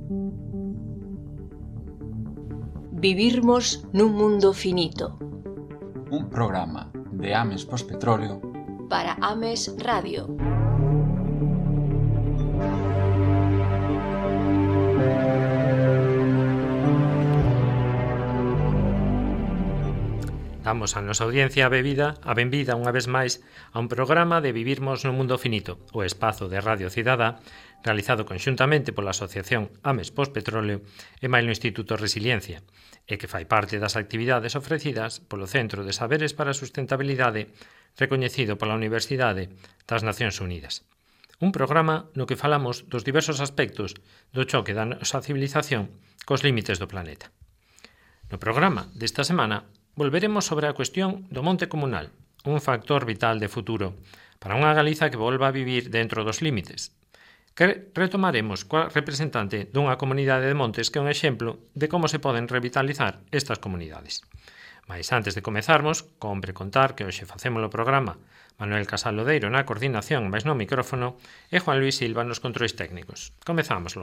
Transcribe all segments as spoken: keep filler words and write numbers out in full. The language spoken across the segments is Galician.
Vivirmos nun mundo finito. Un programa de Ames Pospetróleo para Ames Radio. Damos a nosa audiencia a bebida, a benvida unha vez máis a un programa de Vivirmos nun mundo finito, o espazo de Radio Cidadá, realizado conxuntamente pola Asociación Ames Pospetróleo e mailo Instituto Resiliencia, e que fai parte das actividades ofrecidas polo Centro de Saberes para a Sustentabilidade, recoñecido pola Universidade das Nacións Unidas. Un programa no que falamos dos diversos aspectos do choque da nosa civilización cos límites do planeta. No programa desta semana volveremos sobre a cuestión do monte comunal, un factor vital de futuro para unha Galiza que volva a vivir dentro dos límites, que retomaremos coa representante dunha comunidade de montes que é un exemplo de como se poden revitalizar estas comunidades. Mais antes de comezarmos, compre contar que hoxe facemos o programa Manuel Casal Lodeiro na coordinación máis no micrófono e Juan Luis Silva nos controis técnicos. Comezámoslo.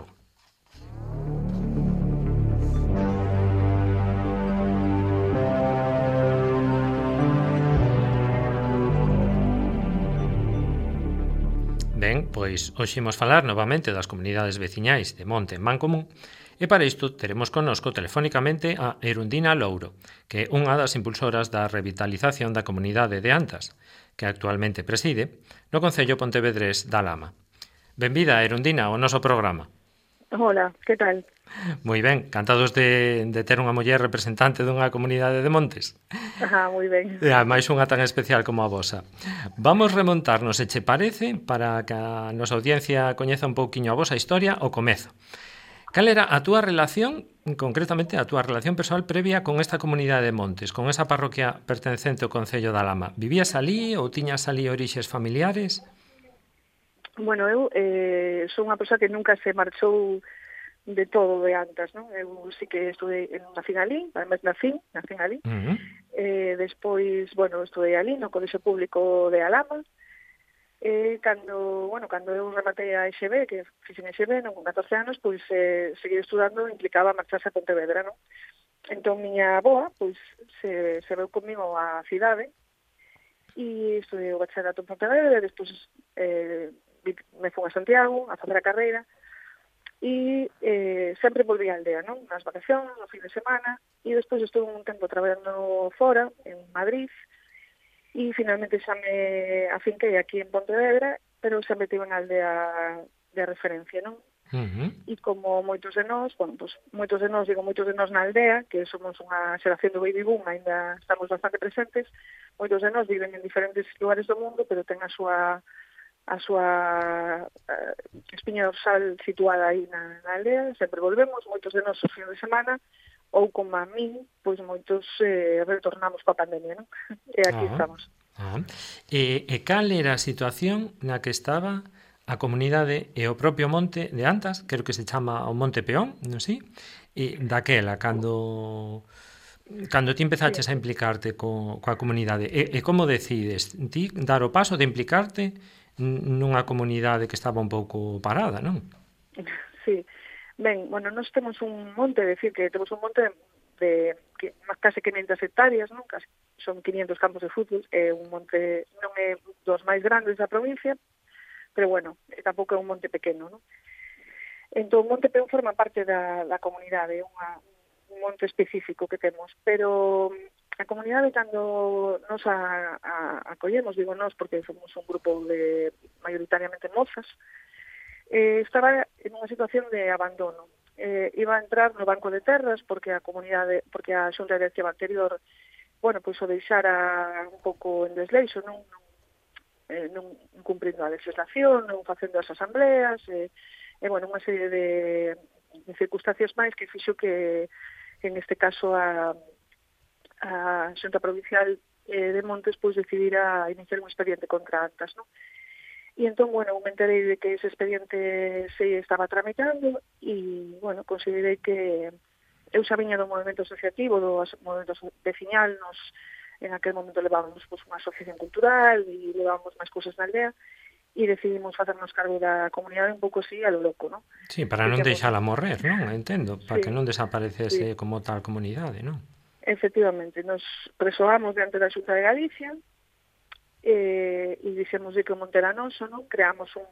Ben, pois hoxe imos falar novamente das comunidades veciñais de Monte en Mancomún e para isto teremos connosco telefónicamente a Erundina Louro, que é unha das impulsoras da revitalización da comunidade de Antas, que actualmente preside no Concello Pontevedrés da Lama. Benvida, Erundina, ao noso programa. Hola, que tal? Moi ben, cantados de, de ter unha muller representante dunha comunidade de montes. Ajá, moi ben. E máis unha tan especial como a vosa. Vamos remontarnos, se che parece, para que a nosa audiencia coñeza un pouquiño a vosa historia, o comezo. Cal era a túa relación, concretamente a túa relación persoal previa con esta comunidade de montes, con esa parroquia pertencente ao Concello da Lama? Vivías alí ou tiñas alí orixes familiares? Bueno, eu eh, sou unha persoa que nunca se marchou de todo de Antas, non? Eu sí que estudei, nacín ali, además nacín, nacín ali. Uh-huh. Eh, despois, bueno, estudei ali no Colexio Público de Alama. Eh, cando, bueno, cando eu rematei a E X B, que fixen E X B, non, con catorce anos, pois eh, seguir estudando implicaba marcharse a Pontevedra, non? Entón, miña aboa, pois, se, se veu comigo á cidade e estudei o bachillerato en Pontevedra, e despois eh, me fui a Santiago a facer a carreira. E eh, sempre volví á aldea, non? Nas vacacións, no fin de semana, e despois estuve un tempo traballando fora, en Madrid, e finalmente xa me afinquei aquí en Pontevedra, pero sempre tive unha aldea de referencia, non? Uh-huh. E como moitos de nós, bueno, pues, moitos de nós, digo moitos de nós na aldea, que somos unha xeración do baby boom, ainda estamos bastante presentes, moitos de nós viven en diferentes lugares do mundo, pero ten a súa a súa uh, espiña dorsal situada aí na, na aldea, sempre volvemos, moitos de nós o fin de semana, ou como a min, pois moitos eh, retornamos coa pandemia, non? E aquí ah, estamos. Ah. E, e cal era a situación na que estaba a comunidade e o propio monte de Antas, creo que se chama o Monte Peón, non sei? E daquela, cando... Cando ti empezaches sí. a implicarte co, coa comunidade, e, e como decides ti dar o paso de implicarte nunha comunidade que estaba un pouco parada, non? Sí. Ben, bueno, nós temos un monte, decir que temos un monte de, de case quinhentas hectáreas, non? Casi, son quinientos campos de fútbol, é un monte, non é dos máis grandes da provincia, pero bueno, tampouco é un monte pequeno, non? Entón, o Monte Peón forma parte da, da comunidade, é unha, un monte específico que temos, pero a comunidade, cando nos a, a, acollemos, digo nós, porque somos un grupo de maioritariamente mozas, eh, estaba en unha situación de abandono. Eh, iba a entrar no Banco de Terras porque a comunidade, porque a xunta directiva anterior, bueno, pois o deixara un pouco en desleixo, non, non, eh, non cumprindo a legislación, non facendo as asambleas, e, eh, eh, bueno, unha serie de, de circunstancias máis que fixo que, en este caso, a a Xunta Provincial eh, de Montes pois decidira iniciar un expediente contra Antas, non? E entón, bueno, me enterei de que ese expediente se estaba tramitando e, bueno, considerei que eu xa viña do movimento asociativo, do movimento veciñal, nos, en aquel momento levábamos pois, unha asociación cultural e levábamos máis cousas na aldea, e decidimos facernos cargo da comunidade un pouco así a lo loco, non? Sí, para non deixala morrer, non? Entendo, para sí, que non desaparecese sí. como tal comunidade, non? Efectivamente, nos presoamos diante da Xunta de Galicia e, e dixemos de que o monte era noso, non? Creamos un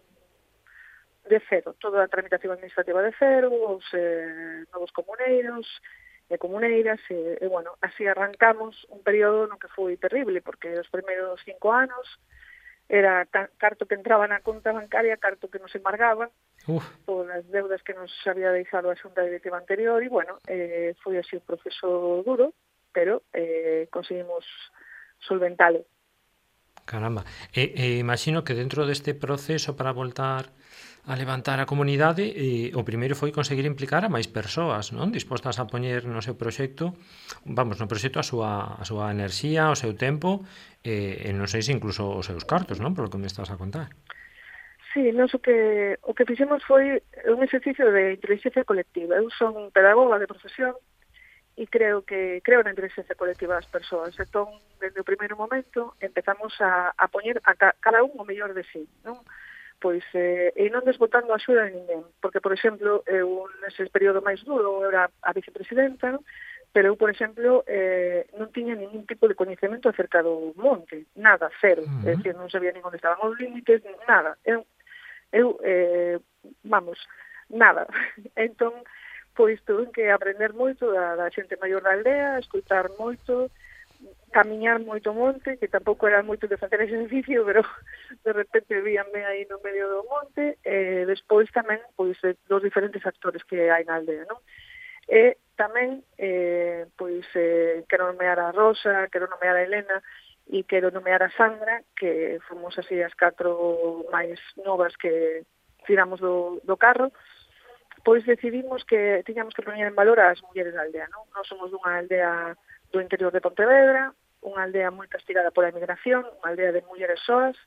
de cero, toda a tramitación administrativa de cero, os eh, novos comuneiros e comuneiras, e, e bueno, así arrancamos un período no que foi terrible, porque os primeiros cinco anos era carto que entraba na conta bancaria, carto que nos embargaba, Uf. por as deudas que nos había deixado a xunta directiva anterior, e bueno, eh, foi así un proceso duro, pero eh, conseguimos solventalo. Caramba, e, e imagino que dentro deste proceso para voltar a levantar a comunidade, e o primeiro foi conseguir implicar a máis persoas, non? Dispostas a poñer no seu proxecto, vamos, no proxecto a súa, a súa enerxía, o seu tempo, e, e non sei se incluso os seus cartos, non? Polo que me estás a contar. Sí, nos o que, o que fixemos foi un exercicio de inteligencia colectiva. Eu son pedagoga de profesión, e creo que creo na inteligencia colectiva das persoas. Entón, desde o primeiro momento, empezamos a, a poñer a ca, cada un o mellor de sí, non? Pois, eh, e non desbotando a axuda de ninguén, porque, por exemplo, eu nese período máis duro eu era a vicepresidenta, non? Pero eu, por exemplo, eh, non tiña ningún tipo de coñecemento acerca do monte, nada, cero, uh-huh. É dicir, non sabía nin onde estaban os límites, nada, eu, eu eh, vamos, nada, entón, pois tuve que aprender moito da, da xente maior da aldea, escutar moito, camiñar moito monte, que tampouco era moito de facer exercicio, pero de repente víanme aí no medio do monte, e despois tamén pois dos diferentes actores que hai na aldea, non? E tamén eh, pois eh, quero nomear a Rosa, quero nomear a Elena e quero nomear a Sandra, que fomos así as catro máis novas que tiramos do, do carro, pois decidimos que tiñamos que poñer en valor as mulleres da aldea, non? Nós somos dunha aldea do interior de Pontevedra, unha aldea moi castigada pola emigración, unha aldea de mulleres soas,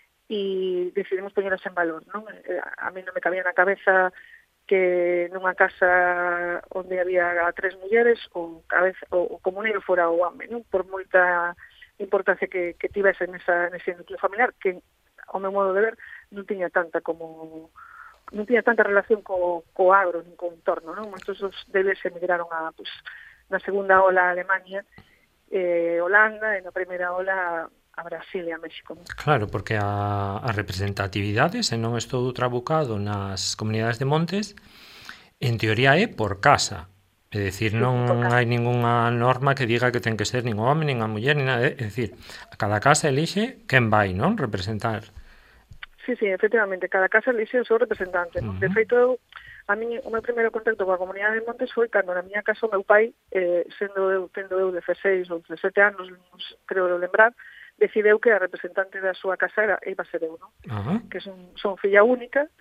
e decidimos poñeras en valor, non? A mí non me cabía na cabeza que nunha casa onde había tres mulleres o, cabeza, o, o comuneiro fora o home, non? Por moita importancia que, que tivese nesa, nese núcleo familiar, que, ao meu modo de ver, non tiña tanta como non tiña tanta relación co, co agro, nin co entorno, non? Moitos deles emigraron a, pues, na segunda ola a Alemania, eh, Holanda, e na primeira ola a Brasil e a México. Claro, porque a, a representatividade, se non estou trabucado nas comunidades de montes, en teoría é por casa. É dicir, non hai ningunha norma que diga que ten que ser nin home, nin a muller, nin nada. É dicir, a cada casa elixe quen vai, non? Representar. Sí, sí, efectivamente, cada casa elixe o seu representante. Uh-huh. De feito, a mí, o meu primeiro contacto coa comunidade de Montes foi cando na miña casa o meu pai, eh, sendo eu, tendo eu dezaseis ou dezasete anos, creo lembrar, decideu que a representante da súa casa era, iba a ser eu, non? Uh-huh. Que son, son filla única,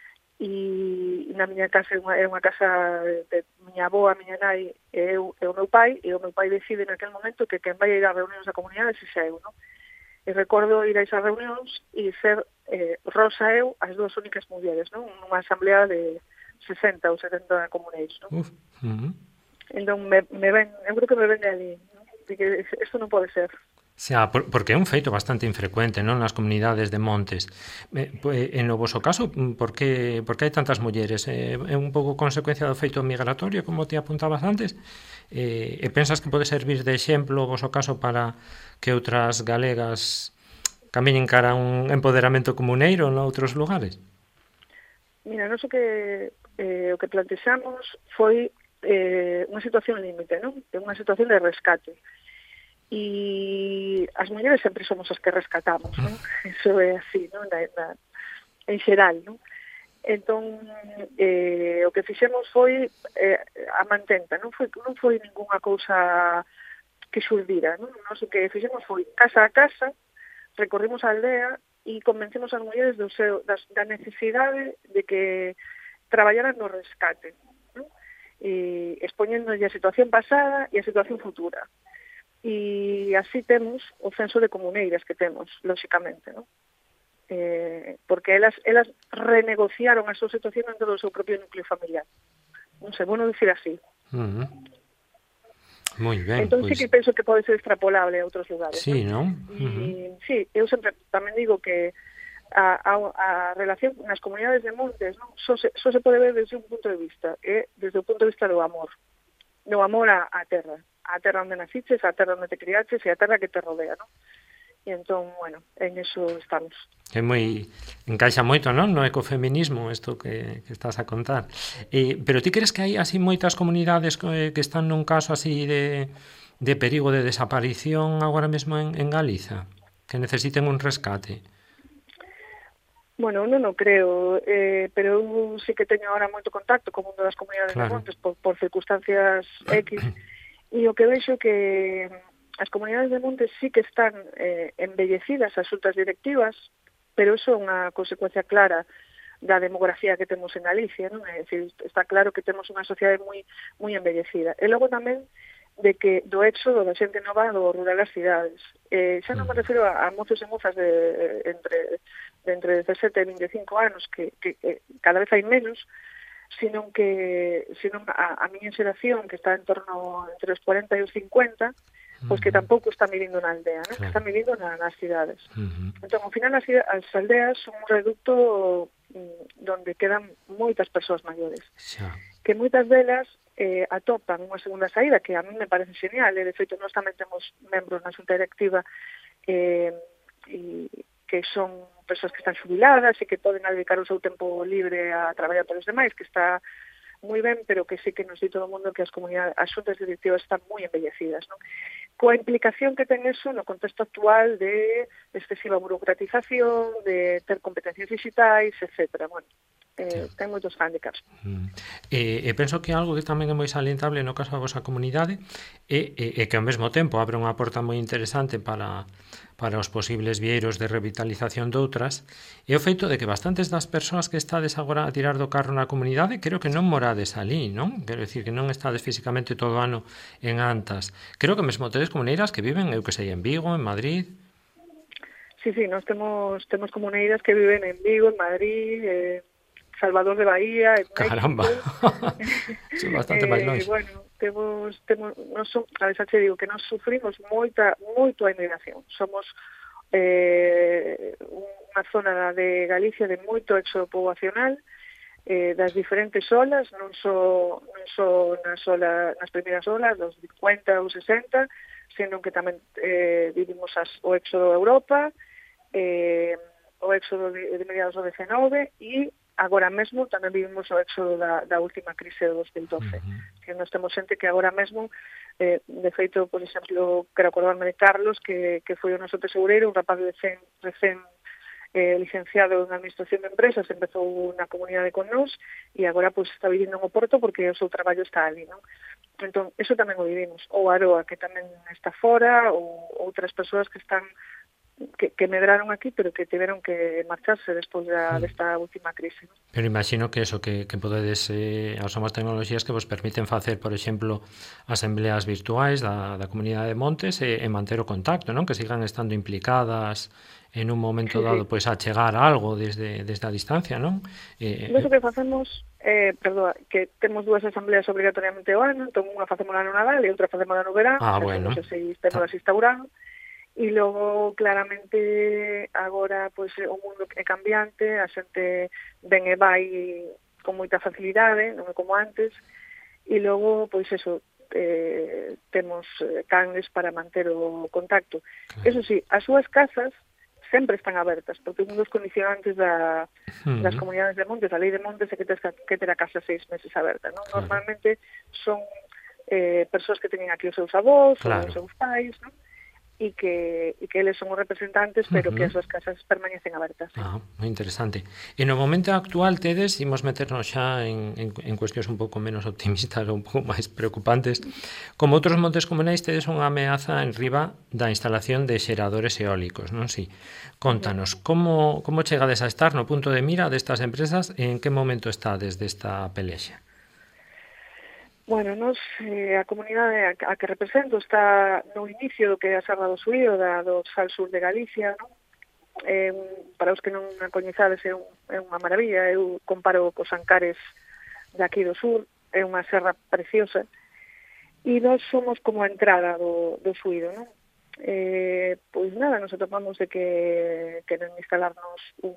e na miña casa é unha, é unha casa de miña avó, a miña nai, e eu, e o meu pai, e o meu pai decide naquele momento que quen vai ir ás reunións da comunidade se xa eu, non? E recordo ir a esas reunións e ser eh, Rosa e eu as dúas únicas mulleres, non? Nunha asamblea de sesenta ou setenta comuneiros, non? Uf, uh-huh. Entón, me, me ven, eu creo que me ven de ali, non? De que isto non pode ser. Xa, porque é un feito bastante infrecuente, non, nas comunidades de montes. En o voso caso, por que, por que hai tantas mulleres? É un pouco consecuencia do feito migratorio, como te apuntabas antes? E, e pensas que pode servir de exemplo o voso caso para que outras galegas camiñen cara a un empoderamento comuneiro noutros lugares? Mira, non sei que eh, o que plantexamos foi eh, unha situación límite, non? Unha situación de rescate. E as mulleres sempre somos as que rescatamos, non? Eso é así, non? Na, na, en xeral, non? Entón, eh, o que fixemos foi eh, a mantenta, non foi, non foi ningunha cousa que xurdira, non? Nos o que fixemos foi casa a casa, recorrimos a aldea e convencemos as mulleres do seu, das, da necesidade de que traballaran no rescate, non? E expoñéndolle a situación pasada e a situación futura. E así temos o censo de comuneiras que temos, lóxicamente, non? Eh, porque elas, elas renegociaron a súa situación dentro do seu propio núcleo familiar. Non sei, bueno dicir así. Uh-huh. Moi ben. Entón, pues... sí que penso que pode ser extrapolable a outros lugares. Sí, non? Uh-huh. E, sí, eu sempre tamén digo que a, a, a relación nas comunidades de montes, non? Só se, só se pode ver desde un punto de vista, é desde o punto de vista do amor, do amor á, á terra, á terra onde naciches, á terra onde te criaches e á terra que te rodea, non? E entón, bueno, en eso estamos. É moi, encaixa moito, non? No ecofeminismo, isto que, que estás a contar. Eh, pero ti crees que hai así moitas comunidades que, que están nun caso así de, de perigo de desaparición agora mesmo en, en Galiza? Que necesiten un rescate? Bueno, non o creo, eh, pero eu sí que teño agora moito contacto con un das comunidades claro. de montes por, por circunstancias X, e o que vexo que as comunidades de montes sí que están eh, embellecidas as xuntas directivas, pero iso é unha consecuencia clara da demografía que temos en Galicia, non? É dicir, está claro que temos unha sociedade moi moi embellecida. E logo tamén de que do éxodo da xente nova do rural das cidades. Eh, xa non me refiro a, a mozos e mozas de, entre, de entre dezasete e vinte e cinco anos, que, que, que cada vez hai menos, sino que sino a, a miña xeración, que está en torno entre os cuarenta e os cincuenta, pois que tampouco están vivindo na aldea, non? Claro. Que están vivindo na, nas cidades. Uh-huh. Entón, ao final, as, as aldeas son un reducto mm, donde quedan moitas persoas maiores. Xa. Que moitas delas eh, atopan unha segunda saída, que a mí me parece genial, e de feito nós tamén temos membros na xunta directiva eh, e que son persoas que están xubiladas e que poden dedicar o seu tempo libre a traballar para os demais, que está moi ben, pero que sí que nos di todo o mundo que as comunidades, as xuntas directivas están moi embellecidas, non? Coa implicación que ten eso no contexto actual de excesiva burocratización, de ter competencias digitais, etcétera. Bueno, eh, ten moitos hándicaps. Mm. E, e penso que algo que tamén é moi salientable no caso da vosa comunidade é, é, é que ao mesmo tempo abre unha porta moi interesante para para os posibles vieiros de revitalización doutras, e o feito de que bastantes das persoas que estades agora a tirar do carro na comunidade, creo que non morades ali, non? Quero dicir que non estades físicamente todo o ano en Antas. Creo que mesmo tedes comuneiras que viven, eu que sei, en Vigo, en Madrid. Sí, sí, nós temos temos comuneiras que viven en Vigo, en Madrid, en Salvador de Bahía, en México. Caramba, son bastante máis longe. Eh, bueno, temos, temos, non son, a veces te digo que nós sufrimos moita, moito a inmigración. Somos eh, unha zona de Galicia de moito éxodo poboacional, eh, das diferentes olas, non só non só nas, ola, nas primeiras olas, dos cincuenta ou sesenta, sino que tamén eh, vivimos as, o éxodo de Europa, eh, o éxodo de, de mediados do dezenove e agora mesmo tamén vivimos o éxodo da, da última crise de dos mil doce. Uh-huh. Que nós temos xente que agora mesmo, eh, de feito, por exemplo, quero acordarme de Carlos, que, que foi o noso tesoureiro, un rapaz recén, recén eh, licenciado en Administración de Empresas, empezou na comunidade con nós, e agora pues, está vivindo en Oporto porque o seu traballo está ali, non? Entón, eso tamén o vivimos. Ou Aroa, que tamén está fora, ou outras persoas que están Que, que medraron aquí, pero que tiveron que marcharse despois da, desta última crise, ¿no? Pero imagino que eso, que, que podedes eh, as novas tecnoloxías que vos permiten facer, por exemplo, asembleas virtuais da, da comunidade de Montes e, e manter o contacto, non? Que sigan estando implicadas en un momento sí, dado, sí. Pois a chegar a algo desde, desde a distancia, non? Eh, Eso que facemos, eh, perdón, que temos dúas asambleas obrigatoriamente ao ano, entón unha facemos no Nadal e outra facemos no verán, ah, bueno. Non sei se temos instaurado. E logo, claramente, agora pois, o mundo é cambiante, a xente ven e vai con moita facilidade, non é como antes, e logo, pois eso, eh, temos canles para manter o contacto. Claro. Eso sí, as súas casas sempre están abertas, porque un dos condicionantes da, uh-huh. das comunidades de montes, a lei de montes é que tens que ter a casa seis meses aberta, non? Claro. Normalmente son eh, persoas que teñen aquí os seus avós, claro. Ou os seus pais, non? E que, e que eles son os representantes, pero uh-huh. que as súas casas permanecen abertas. Ah, moi interesante. E no momento actual tedes, imos meternos xa en, en, en cuestións un pouco menos optimistas ou un pouco máis preocupantes, como outros montes comunais tedes unha ameaza en riba da instalación de xeradores eólicos, non si? Contanos, como, como chegades a estar no punto de mira destas empresas e en que momento está desde esta pelexa? Bueno, nos, eh, a comunidade a, a que represento está no inicio do que é a Serra do Suío, da, do Sal Sur de Galicia, non? Eh, para os que non a coñezades é, un, é unha maravilla, eu comparo cos Ancares de aquí do sur, é unha serra preciosa, e nós somos como a entrada do, do Suído, non? eh, pois nada, nos atopamos de que queren instalarnos un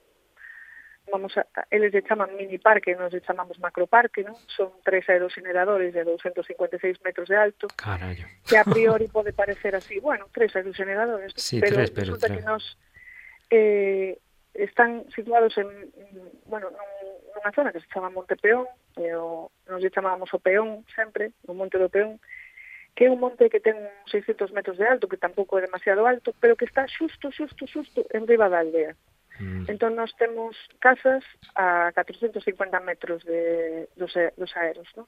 vamos a, eles lle chaman mini parque, nos lle chamamos macroparque, non? Son tres aerogeneradores de doscientos cincuenta e seis metros de alto. Carallo. Que a priori pode parecer así, bueno, tres aerogeneradores, sí, pero tres, pero resulta tres. que nos eh, están situados en, bueno, nunha zona que se chama Monte Peón, e o, nos lle chamábamos o Peón sempre, o Monte do Peón, que é un monte que ten seiscentos metros de alto, que tampouco é demasiado alto, pero que está xusto, xusto, xusto en riba da aldea. Mm. Entón, nós temos casas a catrocentos cincuenta metros de, dos, dos aeros, ¿no?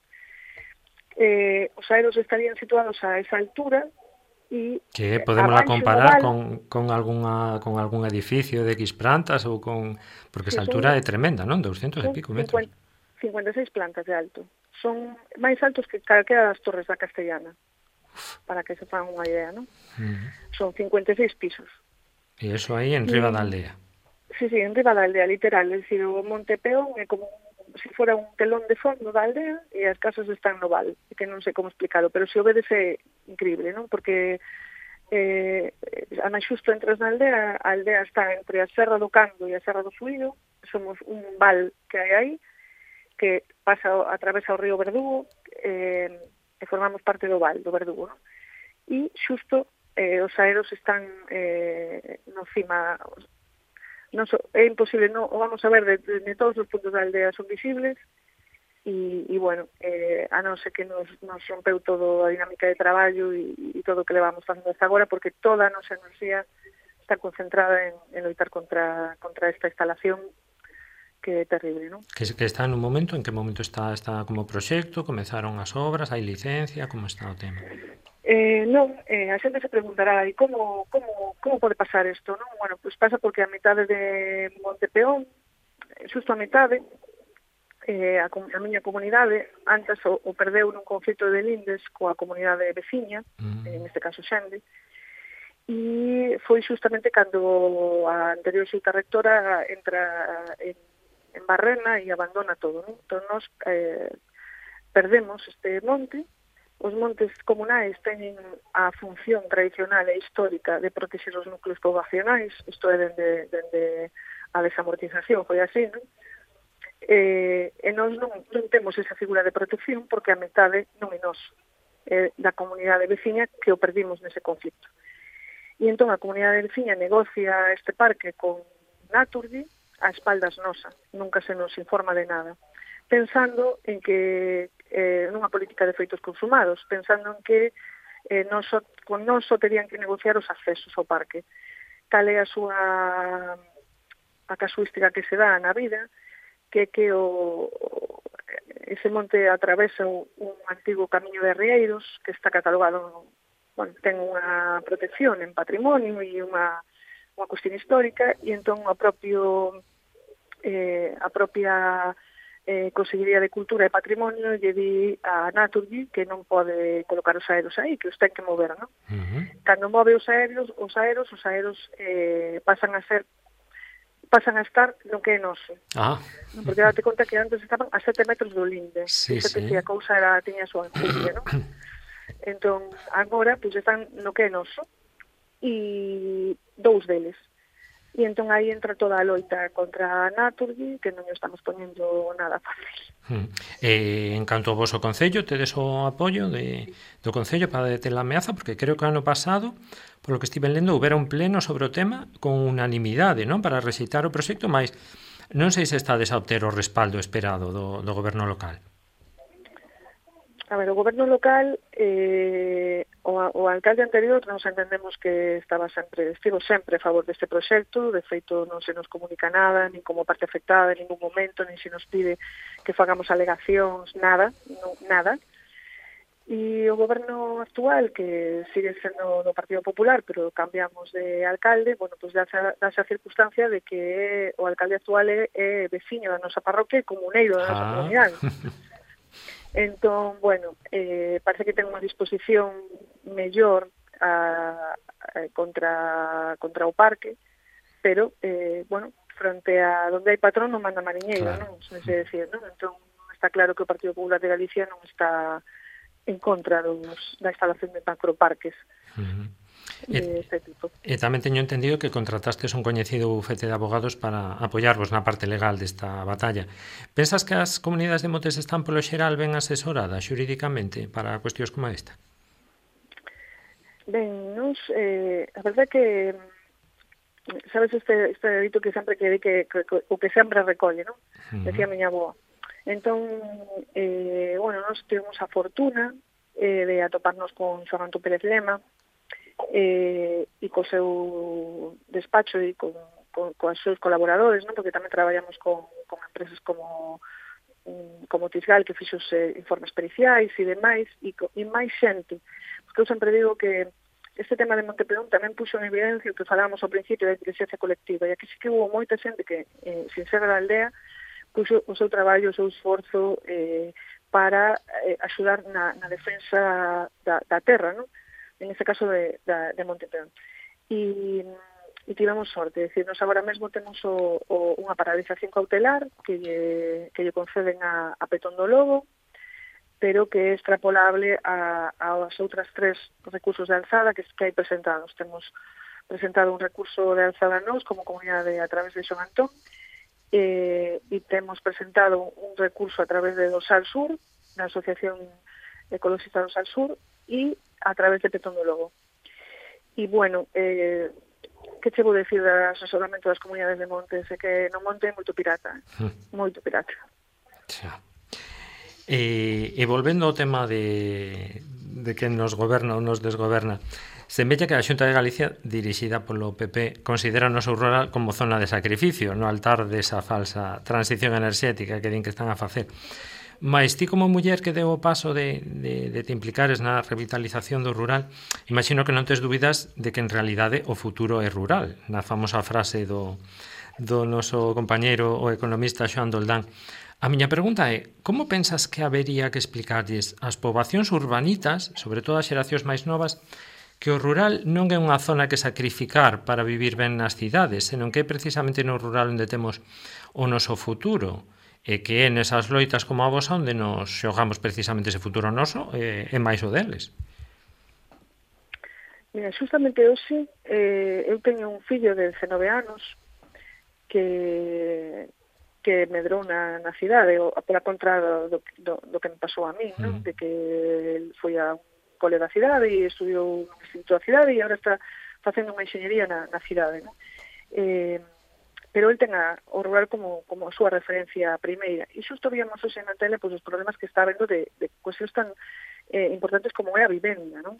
Eh, os aeros estarían situados a esa altura e que podemos la comparar con, con, alguna, con algún edificio de X plantas ou con... porque sí, esa altura é tremenda, non? doscientos e pico metros. cincuenta e seis plantas de alto. Son máis altos que calquera das torres da Castellana, Uf. para que se fan unha idea, non? Mm. Son cincuenta e seis pisos. E eso aí en riba da aldea. Sí, sí, en riba da aldea, literal. É dicir, o Monte Peón é como se si fora un telón de fondo da aldea e as casas están no val, que non sei como explicarlo, pero se o vedes é increíble, non? Porque eh, además xusto entras na aldea, a aldea está entre a Serra do Cando e a Serra do Suído, somos un val que hai aí, que pasa, atravesa o río Verdugo, eh, e formamos parte do val, do Verdugo, non? E xusto eh, os aeros están eh, no cima... Non so, é imposible, non, o vamos a ver de, de, de todos os puntos da aldea son visibles e, e bueno, eh, a non ser que nos, nos rompeu todo a dinámica de traballo e, e todo o que levamos facendo hasta agora, porque toda a nosa enerxía está concentrada en, en loitar contra, contra esta instalación que é terrible, non? Que, que está en un momento, en que momento está está como proxecto, comezaron as obras, hai licencia, como está o tema? Eh, non, eh, a xente se preguntará e como, como, como pode pasar isto, non? Bueno, pois pues pasa porque a metade de Monte Peón, xusto a metade, eh, a, a miña comunidade antes o, o perdeu nun conflito de lindes coa comunidade veciña, mm. en este caso Xende, e foi justamente cando a anterior xunta rectora entra en, en Barrena e abandona todo, non? Entón nos eh, perdemos este monte. Os montes comunais teñen a función tradicional e histórica de protexer os núcleos poboacionais, isto é dende, dende a desamortización, foi así, non? E, e nós non, non temos esa figura de protección porque a metade non é nos, é da comunidade veciña que o perdimos nese conflito. E entón a comunidade veciña negocia este parque con Naturgy a espaldas nosa, nunca se nos informa de nada, pensando en que eh, nunha política de feitos consumados, pensando en que eh, non so, con non só terían que negociar os accesos ao parque. Tal é a súa a casuística que se dá na vida, que que o, ese monte atravesa un antigo camiño de arrieiros que está catalogado, bueno, ten unha protección en patrimonio e unha, unha cuestión histórica, e entón a propio eh, a propia eh, Consellería de Cultura e Patrimonio lle di a Naturgy que non pode colocar os aeros aí, que os ten que mover, non? Uh-huh. Cando move os aeros, os aeros, os aeros eh, pasan a ser pasan a estar no que é noso. Ah. Porque date conta que antes estaban a sete metros do linde. Sí, sí. Que a cousa era, tiña a súa enjundia, non? Entón, agora, pois, están no que é noso e dous deles. E entón aí entra toda a loita contra a Naturgy, que non estamos poñendo nada fácil. Hmm. Eh, en canto ao voso concello, tedes o apoio de, do concello para deter a ameaza, porque creo que ano pasado, polo que estive lendo, houbera un pleno sobre o tema con unanimidade, non, para rexeitar o proxecto, mas non sei se estades a obter o respaldo esperado do, do goberno local. A ver, o goberno local, eh, o, o alcalde anterior, nos entendemos que estaba sempre, estivo sempre a favor deste proxecto, de feito non se nos comunica nada, nin como parte afectada en ningún momento, nin se nos pide que fagamos alegacións, nada, no, nada. E o goberno actual, que sigue sendo do Partido Popular, pero cambiamos de alcalde, bueno, pois pues dáse a circunstancia de que o alcalde actual é, é veciño da nosa parroquia e comuneiro da nosa ah. comunidade. Entón, bueno, eh, parece que ten unha disposición mellor a, a, contra, contra o parque, pero, eh, bueno, fronte a donde hai patrón non manda mariñeiro, claro. Non? Se decir, non? Entón, está claro que o Partido Popular de Galicia non está en contra dos, da instalación de macroparques. Uh-huh. de este tipo. E tamén teño entendido que contratastes un coñecido bufete de abogados para apoiarvos na parte legal desta batalla. Pensas que as comunidades de montes están polo xeral ben asesoradas xurídicamente para cuestións como esta? Ben, nos, eh, a verdade que sabes este, este dito que sempre que, que, que, que o que sempre recolle, non? Uh-huh. Decía a miña avoa. Entón, eh, bueno, nos tivemos a fortuna eh, de atoparnos con Xoán Antón Pérez Lema eh, e co seu despacho e con, con, con os seus colaboradores, non? Porque tamén traballamos con, con empresas como como Tisgal, que fixo os eh, informes periciais e demais, e, e máis xente. Porque eu sempre digo que este tema de Montepedón tamén puxo en evidencia o que falábamos ao principio da inteligencia colectiva, e aquí sí que hubo moita xente que, eh, sin ser da aldea, puxo o seu traballo, o seu esforzo eh, para eh, axudar na, na defensa da, da terra, non? En este caso de, da, de Montepedón. E... e tivemos sorte, é dicir, nos agora mesmo temos o, o, unha paralización cautelar que lle, que lle conceden a, a Petón do Lobo, pero que é extrapolable a, a as outras tres recursos de alzada que, que hai presentados. Temos presentado un recurso de alzada nos como comunidade a través de Xoán Antón, eh, e temos presentado un recurso a través de Dosal Sur, da Asociación Ecologista Dosal Sur, e a través de Petón do Lobo. E, bueno, eh, que che vou decir do asesoramento das comunidades de montes? É que no monte é moito pirata, eh? moito pirata. Xa. E, e volvendo ao tema de, de quen nos goberna ou nos desgoberna, semella que a Xunta de Galicia, dirixida polo P P, considera o noso rural como zona de sacrificio, no altar desa falsa transición enerxética que din que están a facer. Mais ti como muller que deu o paso de, de, de te implicares na revitalización do rural, imagino que non tes dúbidas de que en realidade o futuro é rural, na famosa frase do, do noso compañeiro o economista Xoán Doldán. A miña pregunta é, como pensas que habería que explicarlles ás poboacións urbanitas, sobre todo as xeracións máis novas, que o rural non é unha zona que sacrificar para vivir ben nas cidades, senón que é precisamente no rural onde temos o noso futuro, e que é nesas loitas como a vosa onde nos xogamos precisamente ese futuro noso e, e máis o deles. Mira, justamente hoxe eh, eu teño un fillo de dezenove anos que que medrou na, na cidade, ou pola contra do, do, do que me pasou a mí, mm. non? De que el foi a un cole da cidade e estudiou no instituto da cidade e agora está facendo unha enxeñería na, na cidade, non? Eh, pero el ten a, o rural como, como a súa referencia primeira. E xusto víamos hoxe na tele pois, os problemas que está vendo de, de cuestións tan eh, importantes como é a vivenda, non?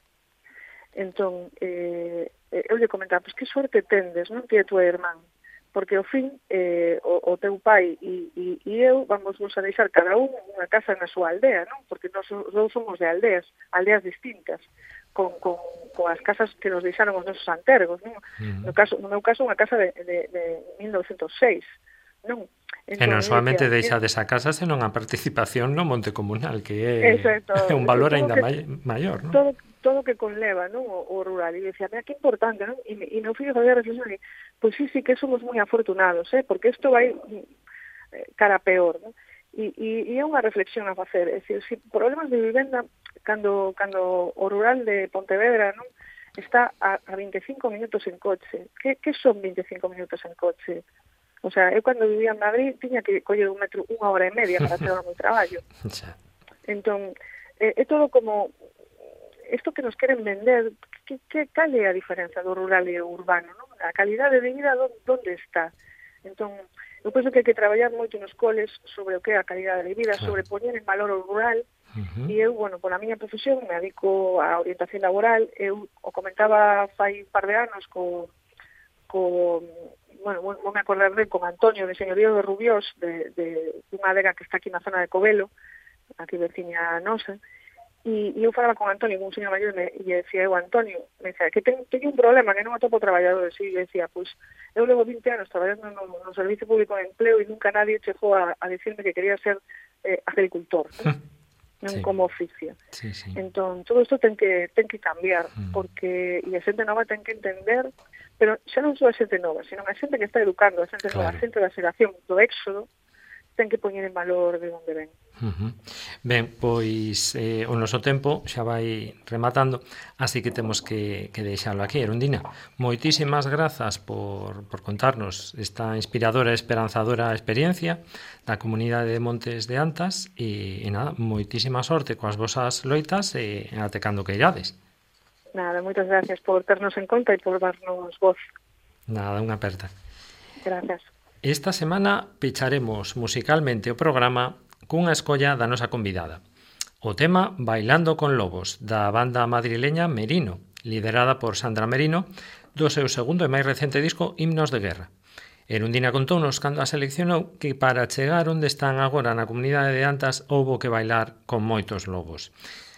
Entón, eh, eu lle comentaba, pois que sorte tendes, non? Ti e tua irmán, porque ao fin eh, o, o teu pai e, e, e eu vamos nos a deixar cada un unha casa na súa aldea, non? Porque nós dous somos de aldeas, aldeas distintas, con, con, con as casas que nos deixaron os nosos antergos, non? Uh-huh. No, caso, no meu caso, unha casa de, de, de mil novecentos seis, non? Entón, e non solamente deixa desa casa, senón a participación no monte comunal, que é, é un valor aínda maior, non? Todo, todo que conleva, non, o, o rural. E dicía, mira, que importante, non? E, e meu fillo facía reflexión e, pois sí, sí, que somos moi afortunados, eh? Porque isto vai eh, cara peor, non? E, e, e é unha reflexión a facer, é dicir, si problemas de vivenda, cando, cando o rural de Pontevedra, non, está a, a veinticinco minutos en coche. Que, que son veinticinco minutos en coche? O sea, eu cando vivía en Madrid tiña que coller un metro unha hora e media para hacer o meu traballo. Entón, é, é todo como isto que nos queren vender, que, que cal é a diferenza do rural e o urbano, non? A calidade de vida onde está? Entón, eu penso que hai que traballar moito nos coles sobre o que é a calidade de vida, sobre poñer en valor o rural. Uh-huh. E eu, bueno, pola miña profesión me dedico á orientación laboral. Eu o comentaba fai un par de anos co, co bueno, vou me acordar de con Antonio de Señorío de Rubiós, de, de unha adega que está aquí na zona de Covelo, aquí veciña nosa, e, e eu falaba con Antonio, un señor maior, e decía eu, Antonio, me decía, que ten, teño un problema, que non atopo traballadores, e decía, pois, eu levo vinte anos traballando no, no Servicio Público de Empleo e nunca nadie chegou a, a decirme que quería ser eh, agricultor, non? non sí. Como oficio. Sí, sí. Entón, todo isto ten que ten que cambiar, mm. porque e a xente nova ten que entender, pero xa non só a xente nova, sino a xente que está educando, a xente claro. nova, a xente da xeración do éxodo, ten que poñer en valor de onde ven. Uh-huh. Ben, pois eh, o noso tempo xa vai rematando, así que temos que, que deixalo aquí. Erundina, moitísimas grazas por, por contarnos esta inspiradora e esperanzadora experiencia da comunidade de Montes de Antas e, e nada, moitísima sorte coas vosas loitas e até cando que irades. Nada, moitas gracias por ternos en conta e por darnos voz. Nada, unha aperta. Gracias. Esta semana pecharemos musicalmente o programa cunha escolla da nosa convidada. O tema Bailando con Lobos, da banda madrileña Merino, liderada por Sandra Merino, do seu segundo e máis recente disco Himnos de Guerra. Erundina contounos cando a seleccionou que para chegar onde están agora na comunidade de Antas houbo que bailar con moitos lobos.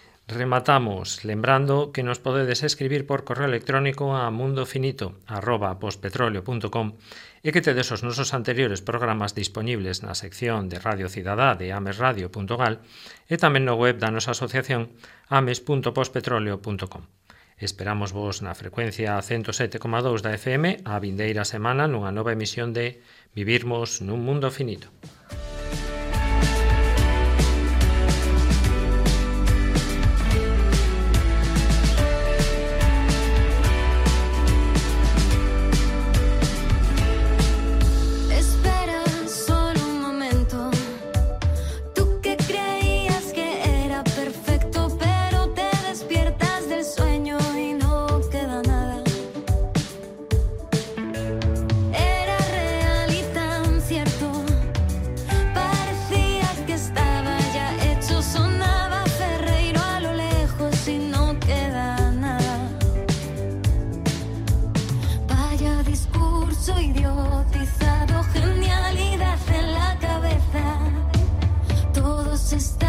Rematamos lembrando que nos podedes escribir por correo electrónico a mundofinito arroba pospetroleo punto com e que tedes os nosos anteriores programas dispoñibles na sección de Radio Cidadá de amesradio punto gal e tamén no web da nosa asociación ames punto pospetroleo punto com. Esperamos vos na frecuencia ciento sete coma dous da F M a vindeira semana nunha nova emisión de Vivirmos nun Mundo Finito. Idiotizado, genialidad en la cabeza, todos están